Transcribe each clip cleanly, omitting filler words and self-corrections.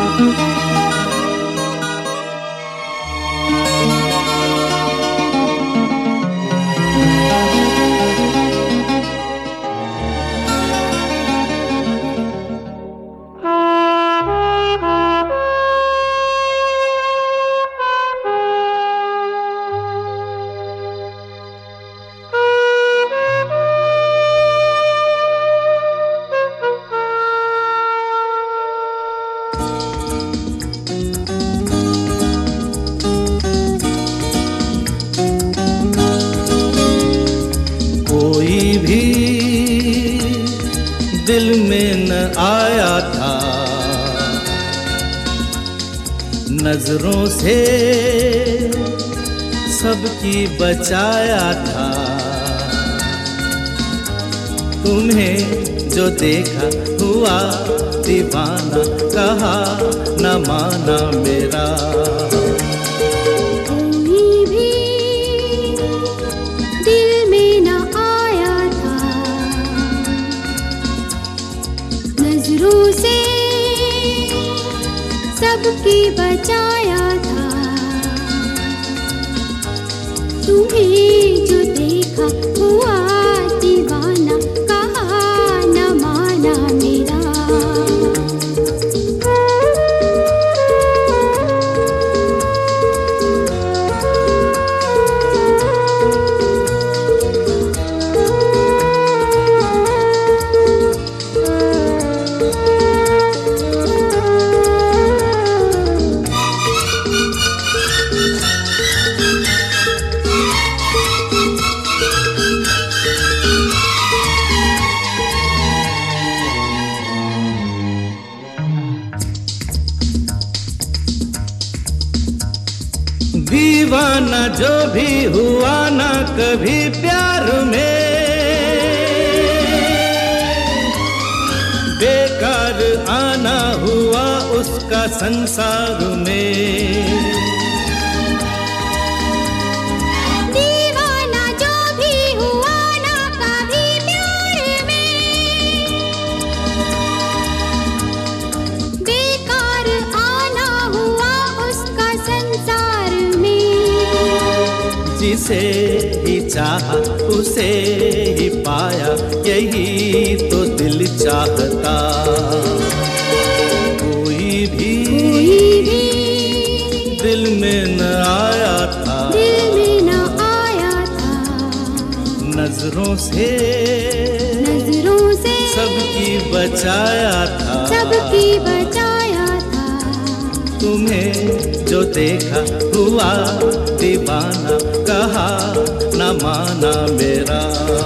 दिल में न आया था, नजरों से सबकी बचाया था। तुम्हें जो देखा हुआ दीवाना, कहा न माना मेरा। नजरों से सबकी बचाया था। तुम्हें जो देखा हुआ दीवाना, कहा न माना मेरा। दीवाना जो भी हुआ ना कभी प्यार में, बेकार आना हुआ उसका संसार में। दीवाना जो भी हुआ ना कभी प्यार में, बेकार आना हुआ उसका संसार में। जिसे ही चाहा उसे ही पाया, यही तो दिल चाहता। कोई भी दिल में न आया था, नजरों से सबकी बचाया था। तुम्हें जो देखा हुआ दीवाना, कहा न माना मेरा।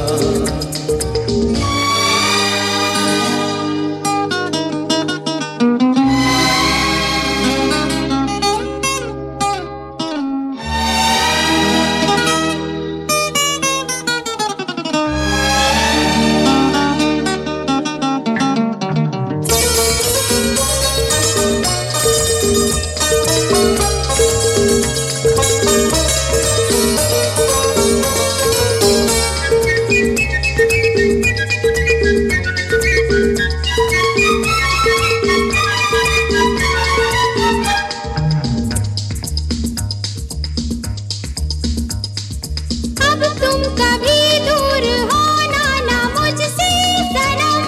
तुम कभी दूर होना ना मुझसे सनम,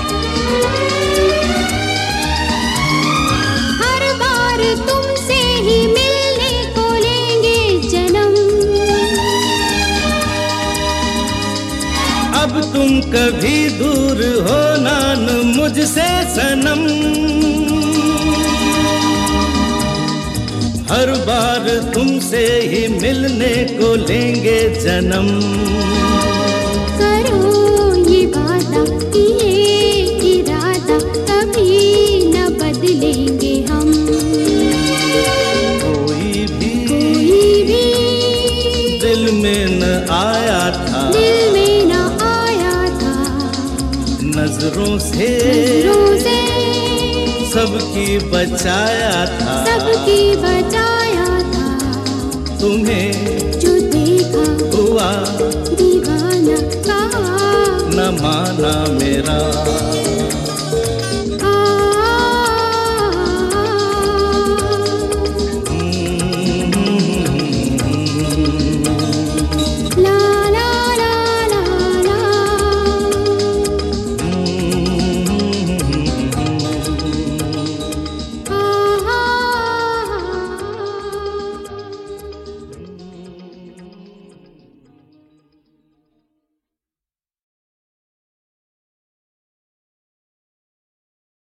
हर बार तुमसे ही मिलने को लेंगे जन्म। अब तुम कभी दूर होना न मुझसे सनम, हर बार तुमसे ही मिलने को लेंगे जन्म। करो ये वादा, ये इरादा, कभी न बदलेंगे हम। कोई भी दिल में न आया था, नजरों से सबकी बचाया था। तुम्हें जो देखा हुआ दीवाना, कहा न माना मेरा।